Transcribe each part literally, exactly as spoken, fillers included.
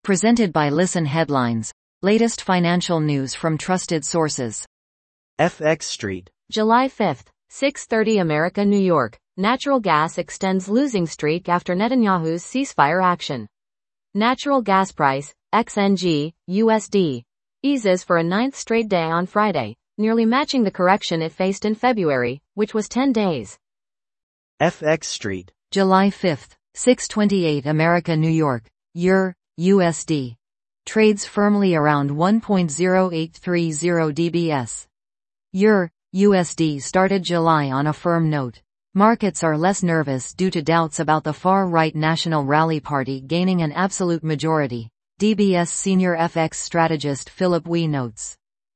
Presented by Listen Headlines. Latest financial news from trusted sources. F X Street. July fifth, six thirty America, New York. Natural gas extends losing streak after Netanyahu's ceasefire action. Natural gas price, X N G, U S D, eases for a ninth straight day on Friday, nearly matching the correction it faced in February, which was ten days. F X Street. July fifth, six twenty-eight America, New York. Euro, U S D. Trades firmly around one point zero eight three zero D B S. Euro, U S D started July on a firm note. Markets are less nervous due to doubts about the far-right National Rally Party gaining an absolute majority, D B S senior F X strategist Philip Wee notes.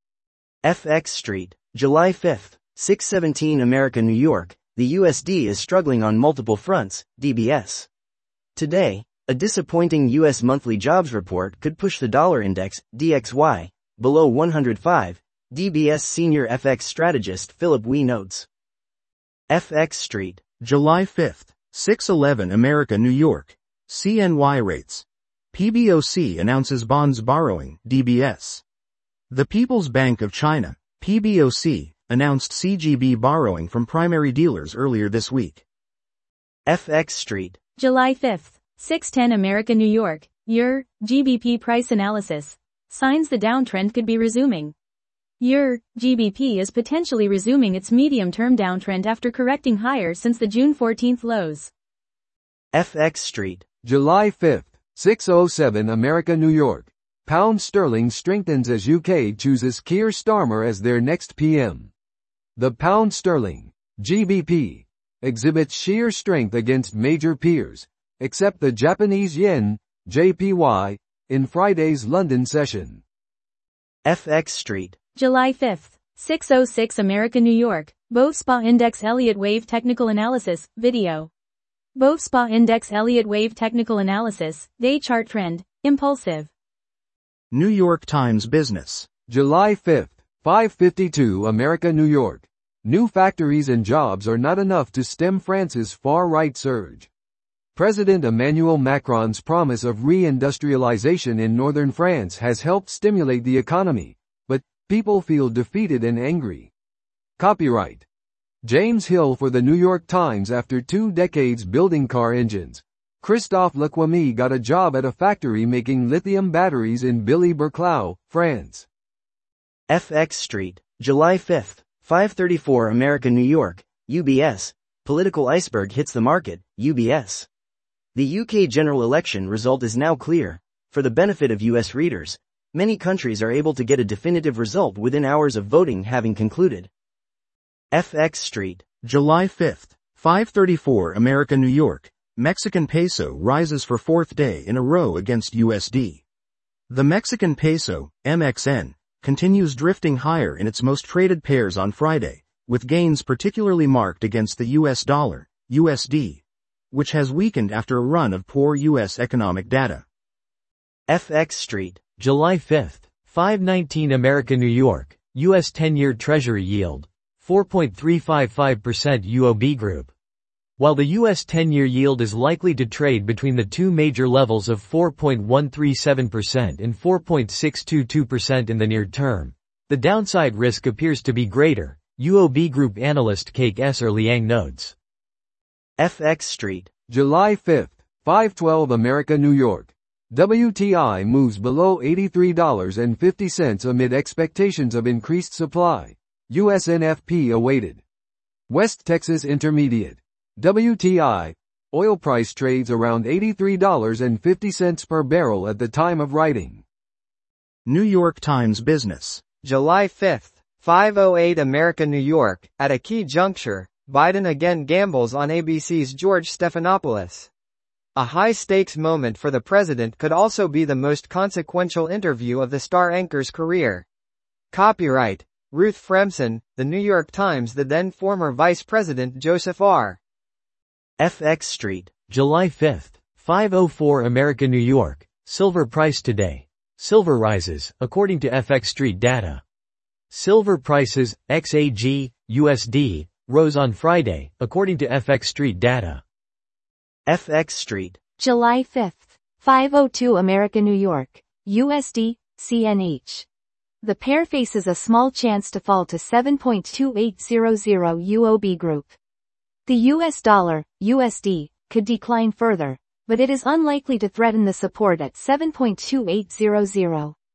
F X Street. July fifth, six seventeen America, New York. The U S D is struggling on multiple fronts, D B S. Today, a disappointing U S monthly jobs report could push the dollar index, D X Y, below one hundred five, D B S senior F X strategist Philip Wee notes. F X Street. July fifth, six eleven America, New York. C N Y rates. P B O C announces bonds borrowing, D B S. The People's Bank of China, P B O C, announced C G B borrowing from primary dealers earlier this week. F X Street. July fifth, six ten America, New York. Euro, G B P price analysis. Signs the downtrend could be resuming. Euro, G B P is potentially resuming its medium-term downtrend after correcting higher since the June fourteenth lows. F X Street. July fifth, six oh seven America, New York. Pound sterling strengthens as U K chooses Keir Starmer as their next P M. The pound sterling, G B P, exhibits sheer strength against major peers, except the Japanese yen, J P Y, in Friday's London session. F X Street. July fifth, six oh six America, New York. BovSpa Index Elliott Wave Technical Analysis, video. BovSpa Index Elliott Wave Technical Analysis, day chart trend, impulsive. New York Times Business. July fifth, five fifty-two America, New York. New factories and jobs are not enough to stem France's far-right surge. President Emmanuel Macron's promise of re-industrialization in northern France has helped stimulate the economy, but people feel defeated and angry. Copyright James Hill for the New York Times. After two decades building car engines, Christophe Lequamy got a job at a factory making lithium batteries in Billy-Berclau, France. F X Street. July fifth, five thirty-four America, New York. U B S. Political iceberg hits the market, U B S. The U K general election result is now clear. For the benefit of U S readers, many countries are able to get a definitive result within hours of voting having concluded. F X Street. July fifth, five thirty-four America, New York. Mexican peso rises for fourth day in a row against U S D. The Mexican peso, M X N, continues drifting higher in its most traded pairs on Friday, with gains particularly marked against the U S dollar, U S D, which has weakened after a run of poor U S economic data. F X Street. July fifth, five nineteen America, New York. U S ten-year Treasury yield, four point three five five percent U O B Group. While the U S ten-year yield is likely to trade between the two major levels of four point one three seven percent and four point six two two percent in the near term, the downside risk appears to be greater, U O B Group analyst Kake Esser Liang notes. F X Street. July fifth, five twelve America, New York. W T I moves below eighty-three dollars and fifty cents amid expectations of increased supply. U S N F P awaited. West Texas Intermediate. W T I. Oil price trades around eighty-three dollars and fifty cents per barrel at the time of writing. New York Times Business. July fifth, five oh eight America, New York. At a key juncture, Biden again gambles on A B C's George Stephanopoulos. A high-stakes moment for the president could also be the most consequential interview of the star anchor's career. Copyright Ruth Fremson, The New York Times. The then former Vice President Joseph R. F X Street. July fifth, five oh four America, New York. Silver price today. Silver rises, according to F X Street data. Silver prices, X A G, U S D, rose on Friday, according to F X Street data. F X Street. July fifth, five oh two America New York, U S D, C N H. The pair faces a small chance to fall to seven point two eight zero zero U O B group. The U S dollar, U S D, could decline further, but it is unlikely to threaten the support at seven point two eight zero zero.